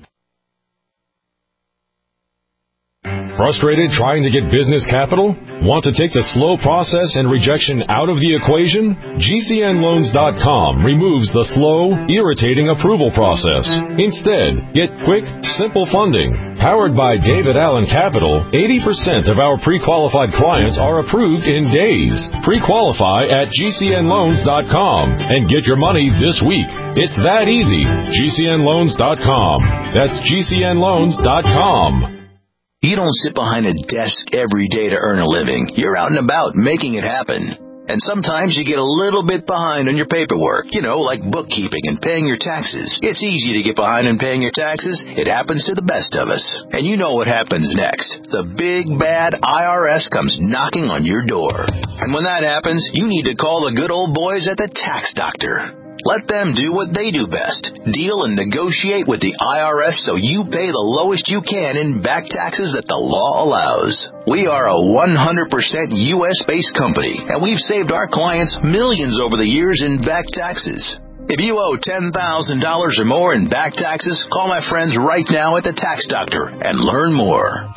Frustrated trying to get business capital? Want to take the slow process and rejection out of the equation? GCNloans.com removes the slow, irritating approval process. Instead, get quick, simple funding. Powered by David Allen Capital, 80% of our pre-qualified clients are approved in days. Pre-qualify at GCNloans.com and get your money this week. It's that easy. GCNloans.com. That's GCNloans.com. You don't sit behind a desk every day to earn a living. You're out and about making it happen. And sometimes you get a little bit behind on your paperwork, like bookkeeping and paying your taxes. It's easy to get behind on paying your taxes. It happens to the best of us. And you know what happens next. The big, bad IRS comes knocking on your door. And when that happens, you need to call the good old boys at the Tax Doctor. Let them do what they do best. Deal and negotiate with the IRS so you pay the lowest you can in back taxes that the law allows. We are a 100% U.S.-based company, and we've saved our clients millions over the years in back taxes. If you owe $10,000 or more in back taxes, call my friends right now at the Tax Doctor and learn more.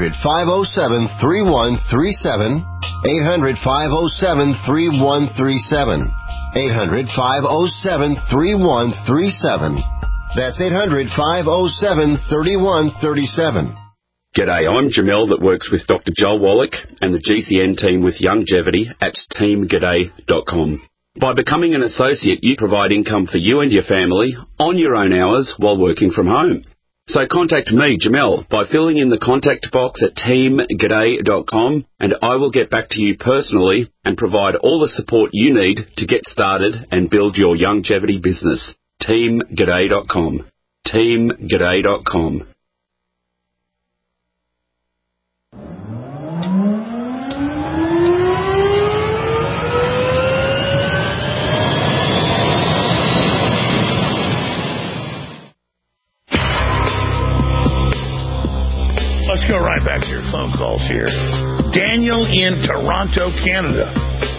800-507-3137. 800-507-3137. 800-507-3137. That's 800-507-3137. G'day, I'm Jamel that works with Dr. Joel Wallach and the GCN team with Longevity at teamg'day.com. By becoming an associate, you provide income for you and your family on your own hours while working from home. So contact me, Jamel, by filling in the contact box at teamg'day.com, and I will get back to you personally and provide all the support you need to get started and build your longevity business. teamg'day.com. teamg'day.com. Let's go right back to your phone calls here. Daniel in Toronto, Canada.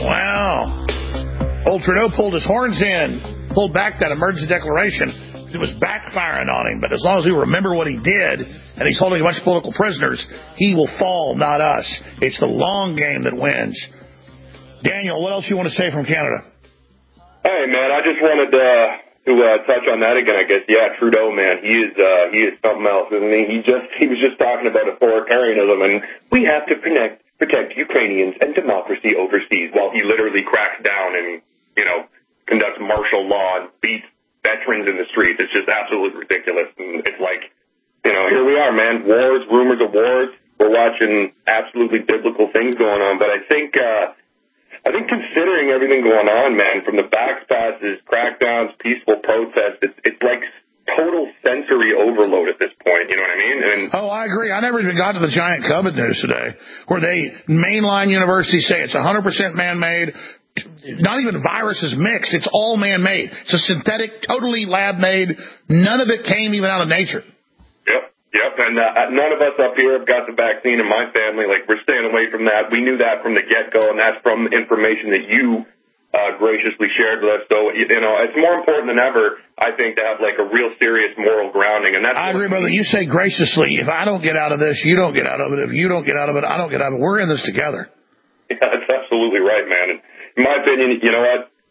Wow. Old Trudeau pulled his horns in, pulled back that emergency declaration. It was backfiring on him, but as long as we remember what he did, and he's holding a bunch of political prisoners, he will fall, not us. It's the long game that wins. Daniel, what else you want to say from Canada? Hey, man, I just wanted to touch on that again, I guess. Yeah, Trudeau, man, he is something else, isn't he? He was just talking about authoritarianism, and we have to protect Ukrainians and democracy overseas, while he literally cracks down and, conducts martial law and beats veterans in the streets. It's just absolutely ridiculous. And it's like, here we are, man, wars, rumors of wars. We're watching absolutely biblical things going on, but I think considering everything going on, man, from the backs passes, crackdowns, peaceful protests, it's like total sensory overload at this point. You know what I mean? And I agree. I never even got to the giant COVID news today, where mainline universities say it's 100% man-made. Not even viruses mixed. It's all man-made. It's a synthetic, totally lab-made. None of it came even out of nature. Yep, and none of us up here have got the vaccine in my family. Like, we're staying away from that. We knew that from the get-go, and that's from information that you graciously shared with us. So, it's more important than ever, I think, to have, a real serious moral grounding. And that's I agree, brother. You say graciously, if I don't get out of this, you don't get out of it. If you don't get out of it, I don't get out of it. We're in this together. Yeah, that's absolutely right, man. And in my opinion, you know what?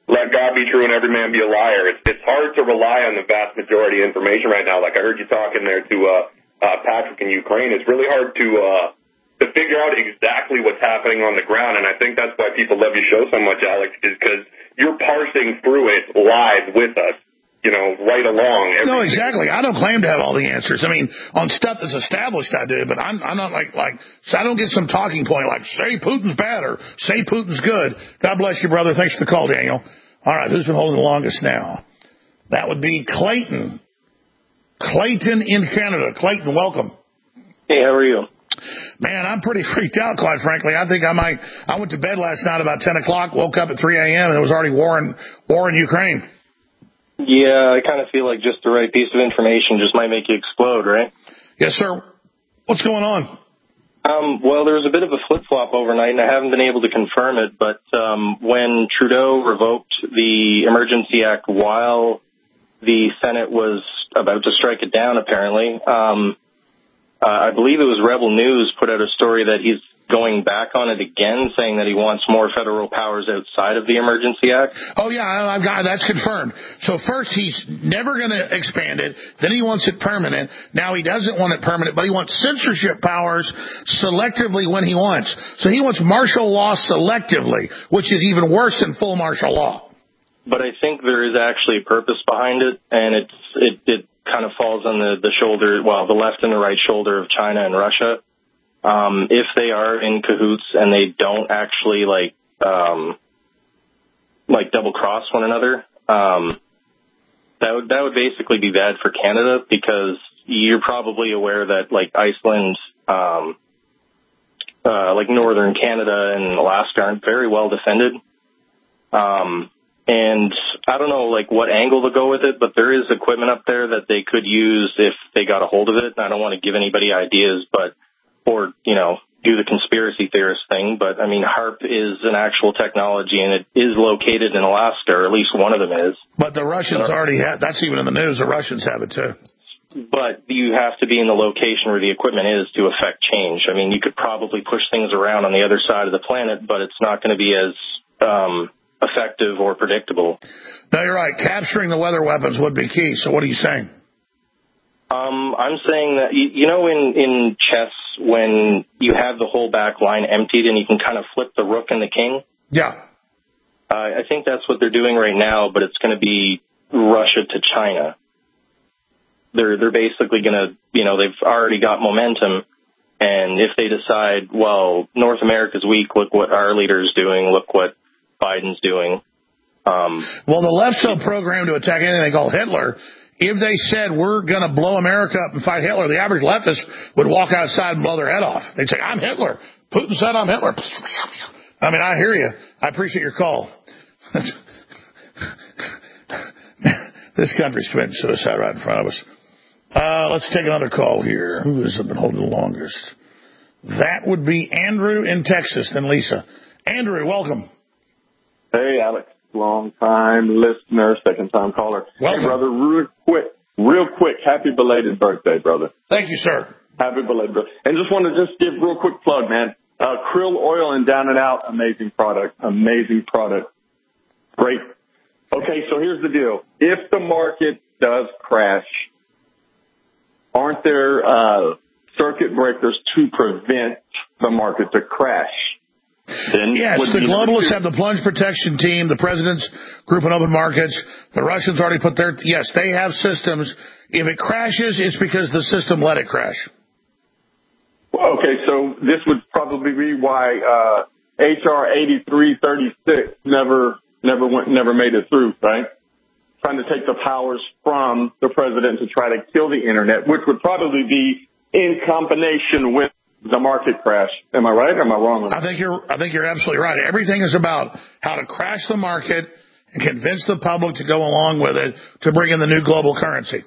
let God be true and every man be a liar. It's hard to rely on the vast majority of information right now. Like I heard you talking there to Patrick in Ukraine. It's really hard to figure out exactly what's happening on the ground, and I think that's why people love your show so much, Alex, is because you're parsing through it live with us, right along. No, exactly. I don't claim to have all the answers. I mean, on stuff that's established, I do, but I'm not so I don't get some talking point like, say Putin's bad or say Putin's good. God bless you, brother. Thanks for the call, Daniel. All right, who's been holding the longest now? That would be Clayton. Clayton in Canada. Clayton, welcome. Hey, how are you? Man, I'm pretty freaked out, quite frankly. I think I went to bed last night about 10 o'clock, woke up at 3 a.m., and there was already war in Ukraine. Yeah, I kind of feel like just the right piece of information just might make you explode, right? Yes, sir. What's going on? Well, there was a bit of a flip-flop overnight, and I haven't been able to confirm it, but when Trudeau revoked the Emergency Act while the Senate was about to strike it down, apparently, I believe it was Rebel News put out a story that he's going back on it again, saying that he wants more federal powers outside of the Emergency Act. Oh, yeah, I've got that's confirmed. So first he's never going to expand it. Then he wants it permanent. Now he doesn't want it permanent, but he wants censorship powers selectively when he wants. So he wants martial law selectively, which is even worse than full martial law. But I think there is actually a purpose behind it, and it kind of falls on the shoulder, well, the left and the right shoulder of China and Russia. If they are in cahoots and they don't actually double cross one another, that would basically be bad for Canada, because you're probably aware that Iceland, northern Canada and Alaska aren't very well defended. And I don't know what angle to go with it, but there is equipment up there that they could use if they got a hold of it. And I don't want to give anybody ideas, or do the conspiracy theorist thing. But, I mean, HARP is an actual technology, and it is located in Alaska, or at least one of them is. But the Russians already have, that's even in the news, the Russians have it too. But you have to be in the location where the equipment is to affect change. I mean, you could probably push things around on the other side of the planet, but it's not going to be as effective or predictable. No, you're right. Capturing the weather weapons would be key. So what are you saying? I'm saying that, in chess, when you have the whole back line emptied and you can kind of flip the rook and the king? Yeah. I think that's what they're doing right now, but it's going to be Russia to China. They're basically going to, they've already got momentum, and if they decide, well, North America's weak, look what our leader's doing, look what Biden's doing. Well, the left's so programmed to attack anything they call Hitler. If they said we're going to blow America up and fight Hitler, the average leftist would walk outside and blow their head off. They'd say, I'm Hitler. Putin said I'm Hitler. I mean, I hear you. I appreciate your call. This country's committing suicide right in front of us. Let's take another call here. Who has been holding the longest? That would be Andrew in Texas, then Lisa. Andrew, welcome. Hey, Alex. Long-time listener, second-time caller. Welcome. Hey, brother, real quick, happy belated birthday, brother. Thank you, sir. Happy belated birthday. And just want to just give real quick plug, man. Krill Oil and Down and Out, amazing product. Great. Okay, so here's the deal. If the market does crash, aren't there circuit breakers to prevent the market to crash? Yes, the globalists have the plunge protection team, the president's group in open markets. The Russians already put their, yes, they have systems. If it crashes, it's because the system let it crash. Well, okay, so this would probably be why HR 8336 never made it through, right? Trying to take the powers from the president to try to kill the internet, which would probably be in combination with the market crash. Am I right or am I wrong? I think you're absolutely right. Everything is about how to crash the market and convince the public to go along with it to bring in the new global currency.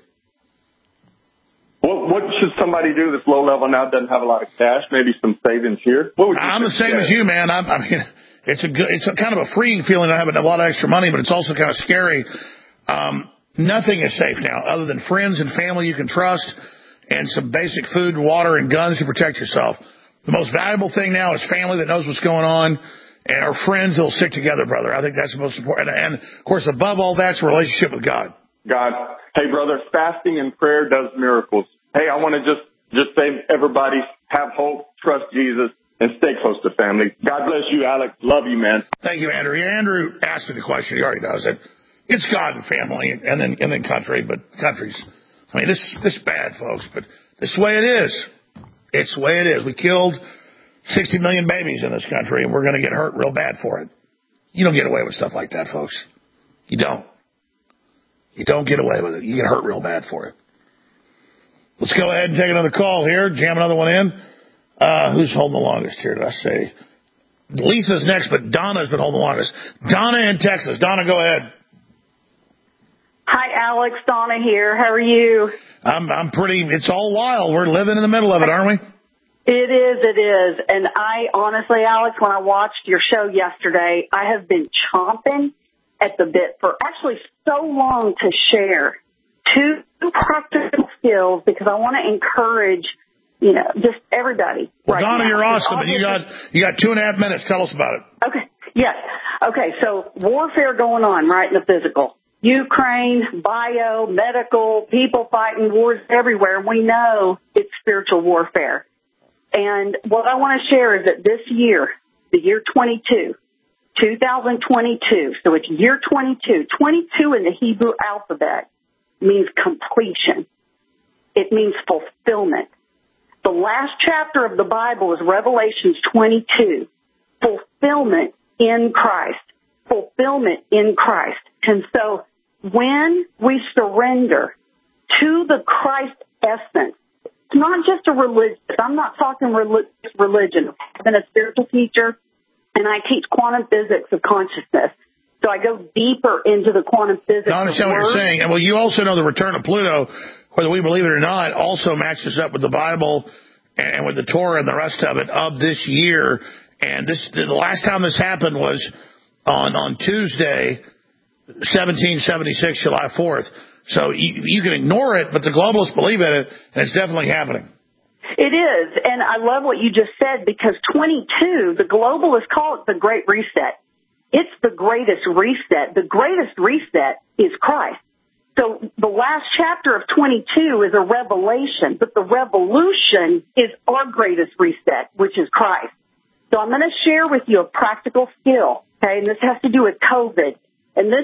What should somebody do that's low level now, doesn't have a lot of cash, maybe some savings here? What would you I'm the same as you, man. I mean, it's a kind of a freeing feeling to have a lot of extra money, but it's also kind of scary. Nothing is safe now other than friends and family you can trust, and some basic food, water, and guns to protect yourself. The most valuable thing now is family that knows what's going on, and our friends will stick together, brother. I think that's the most important. And of course, above all, that's a relationship with God. God. Hey, brother, fasting and prayer does miracles. Hey, I want to just say, everybody, have hope, trust Jesus, and stay close to family. God bless you, Alex. Love you, man. Thank you, Andrew. Yeah, Andrew asked me the question. He already knows it. It's God and family, and then country, but countries. I mean, this bad, folks, but this is the way it is. It's the way it is. We killed 60 million babies in this country, and we're going to get hurt real bad for it. You don't get away with stuff like that, folks. You don't. You don't get away with it. You get hurt real bad for it. Let's go ahead and take another call here. Jam another one in. Who's holding the longest here, did I say? Lisa's next, but Donna's been holding the longest. Donna in Texas. Donna, go ahead. Hi, Alex. Donna here. How are you? I'm pretty, it's all wild. We're living in the middle of it, aren't we? It is. And I honestly, Alex, when I watched your show yesterday, I have been chomping at the bit for actually so long to share two practical skills because I want to encourage, just everybody. Well, right Donna, now. You're awesome. And you got 2.5 minutes. Tell us about it. Okay. Yes. Okay. So warfare going on, right, in the physical. Ukraine, bio, medical, people fighting wars everywhere. And we know it's spiritual warfare. And what I want to share is that this year, the year 2022, so it's year 22. 22 in the Hebrew alphabet means completion. It means fulfillment. The last chapter of the Bible is Revelations 22. Fulfillment in Christ. Fulfillment in Christ. And so when we surrender to the Christ essence, it's not just a religion. I'm not talking religion. I've been a spiritual teacher, and I teach quantum physics of consciousness. So I go deeper into the quantum physics. I understand what you're saying. And well, you also know the return of Pluto, whether we believe it or not, also matches up with the Bible and with the Torah and the rest of it of this year. And the last time this happened was on Tuesday, 1776, July 4th. So you can ignore it, but the globalists believe in it, and it's definitely happening. It is, and I love what you just said, because 22, the globalists call it the Great Reset. It's the greatest reset. The greatest reset is Christ. So the last chapter of 22 is a revelation, but the revolution is our greatest reset, which is Christ. So I'm going to share with you a practical skill, okay, and this has to do with COVID. And this,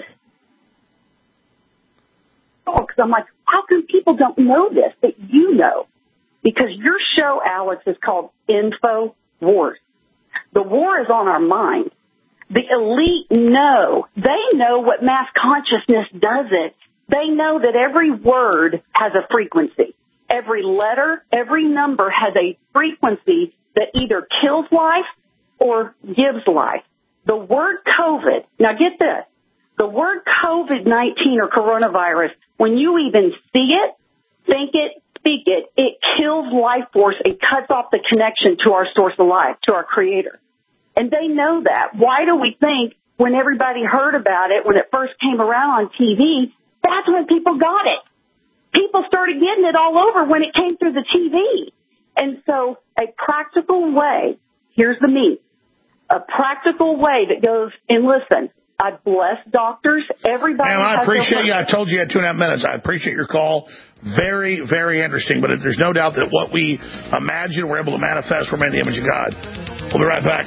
because I'm like, how come people don't know this that you know? Because your show, Alex, is called Info Wars. The war is on our mind. The elite know. They know what mass consciousness does it. They know that every word has a frequency. Every letter, every number has a frequency that either kills life or gives life. The word COVID, now get this, the word COVID-19 or coronavirus, when you even see it, think it, speak it, it kills life force. It cuts off the connection to our source of life, to our creator. And they know that. Why do we think when everybody heard about it, when it first came around on TV, that's when people got it? People started getting it all over when it came through the TV. And so a practical way, here's the meat, a practical way that goes, and listen, I bless doctors. Everybody. Ma'am, I appreciate you. I told you you had 2.5 minutes. I appreciate your call. Very, very interesting. But there's no doubt that what we imagine we're able to manifest, we're made in the image of God. We'll be right back.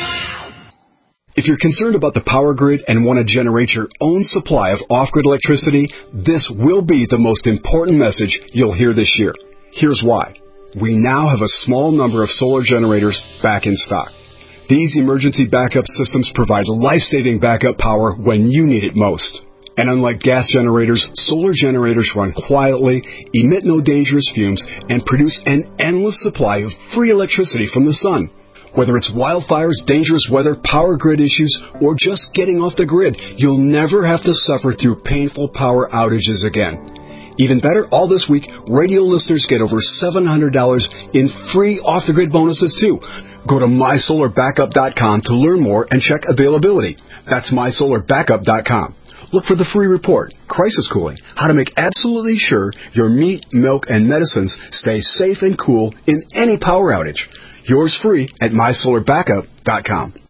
If you're concerned about the power grid and want to generate your own supply of off-grid electricity, this will be the most important message you'll hear this year. Here's why. We now have a small number of solar generators back in stock. These emergency backup systems provide life-saving backup power when you need it most. And unlike gas generators, solar generators run quietly, emit no dangerous fumes, and produce an endless supply of free electricity from the sun. Whether it's wildfires, dangerous weather, power grid issues, or just getting off the grid, you'll never have to suffer through painful power outages again. Even better, all this week, radio listeners get over $700 in free off-the-grid bonuses, too. Go to mysolarbackup.com to learn more and check availability. That's mysolarbackup.com. Look for the free report, Crisis Cooling, how to make absolutely sure your meat, milk, and medicines stay safe and cool in any power outage. Yours free at mysolarbackup.com.